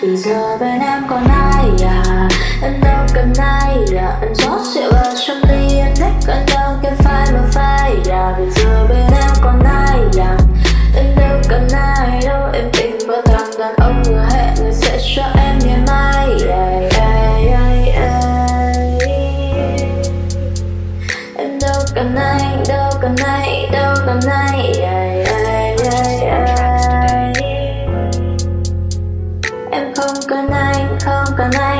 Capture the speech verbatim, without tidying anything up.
Vì giờ bên em còn ai à, em đâu cần ai à. Em rót rượu vào trong ly, em thích cơn đau cái phai mà phai à. Vì giờ bên em còn ai à, em đâu cần ai đâu. Em tìm vào thằng đàn ông người hẹn người sẽ cho em ngày mai. Ai, ai, ai, ai. Em đâu cần ai, đâu cần ai, đâu cần ai. Ai, ai, ai, ai. Em không cần ai, không cần ai.